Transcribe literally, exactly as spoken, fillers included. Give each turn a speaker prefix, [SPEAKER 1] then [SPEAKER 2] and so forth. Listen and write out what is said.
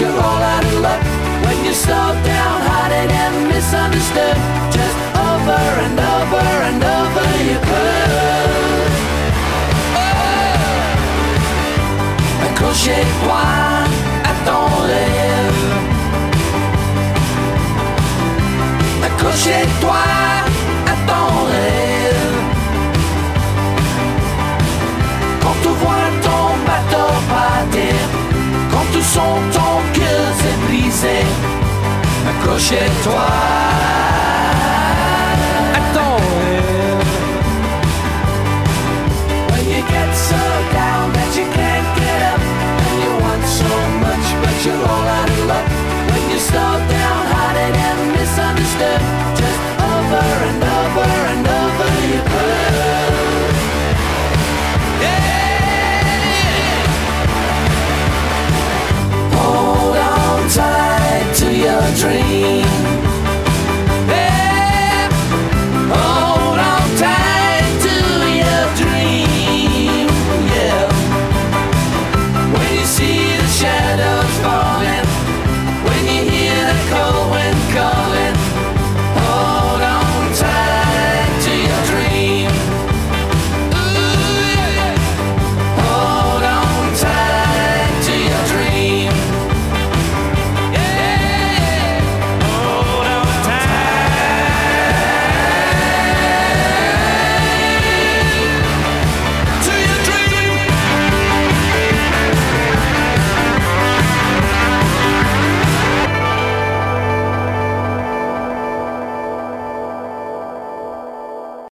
[SPEAKER 1] you're all out of luck. When you're slowed down, hearted and misunderstood, just over and over and over you could. Oh. Accrochez-toi à ton rêve. Accrochez-toi à ton rêve. Quand tu vois ton bateau partir, quand tu sens ton cœur se briser, accrochez-toi à ton rêve. When you get so down that you can't get up, and you want so much but you're all out of luck. When you're slowed down, hearted and misunderstood,